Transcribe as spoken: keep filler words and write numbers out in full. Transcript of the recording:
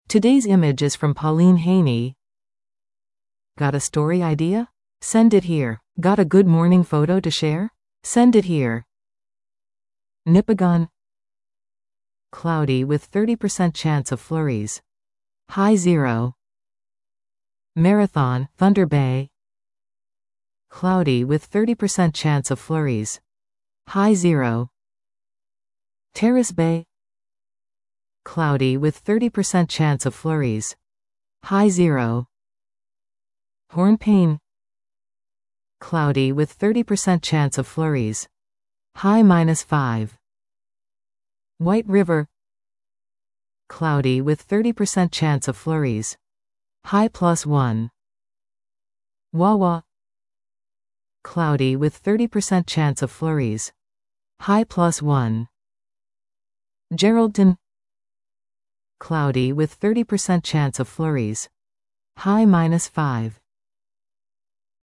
Today's image is from Pauline Haney. Got a story idea? Send it here. Got a good morning photo to share? Send it here. Nipigon. Cloudy with thirty percent chance of flurries. High zero. Marathon, Thunder Bay. Cloudy with thirty percent chance of flurries. High zero. Terrace Bay. Cloudy with thirty percent chance of flurries. High zero. Hornpain. Cloudy with thirty percent chance of flurries. High minus five. White River. Cloudy with thirty percent chance of flurries. High plus one. Wawa. Cloudy with thirty percent chance of flurries. High plus one. Geraldton. Cloudy with thirty percent chance of flurries. High minus five.